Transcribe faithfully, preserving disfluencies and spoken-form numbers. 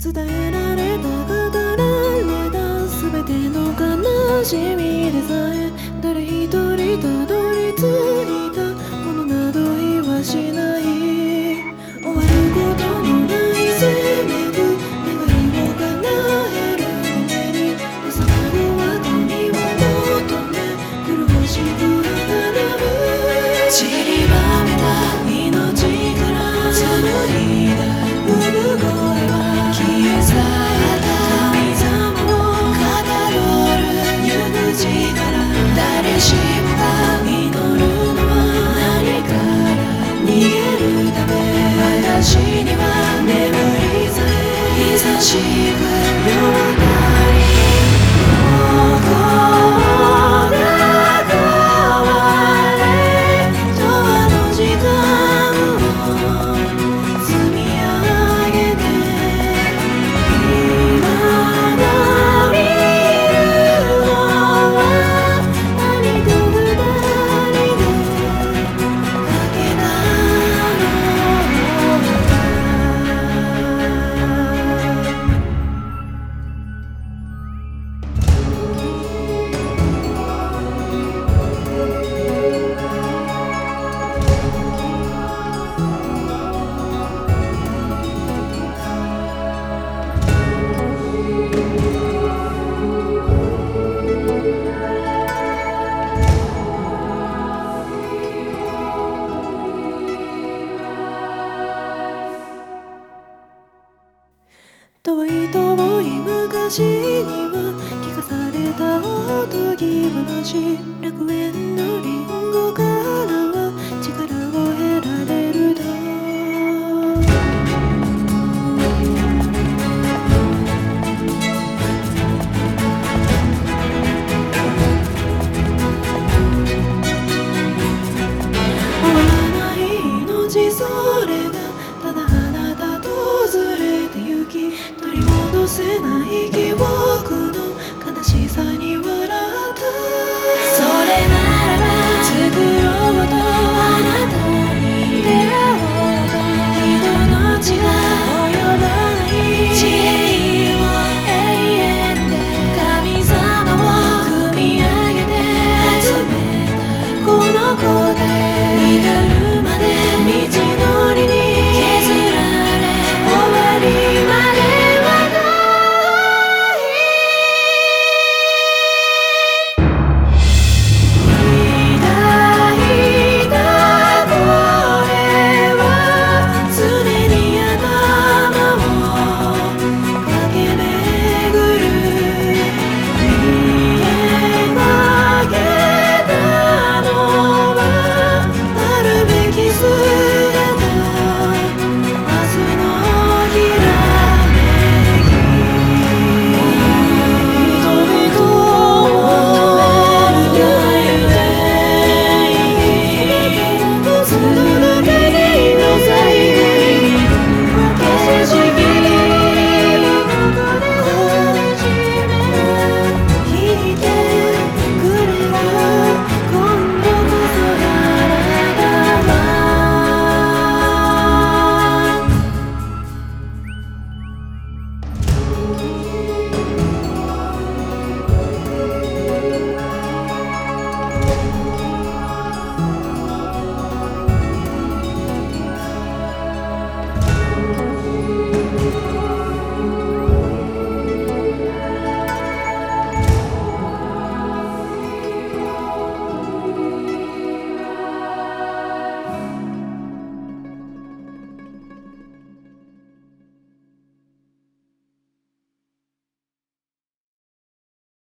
伝えられた語られた全ての悲しみでさえ誰一人たどり着いたものなど言わしない終わることのないせめく願いを叶えるために幼子は神を求め苦しく学ぶ散りばめた命から紡いだ産声は消え去った神様をかたどる行く力誰しもが祈るのは何から逃げるため私には眠りさえ久しく両たりここで変われとあの時間を積み上げて今の見るのは何と二人でかけた遠い遠い昔には聞かされたおとぎ話楽園の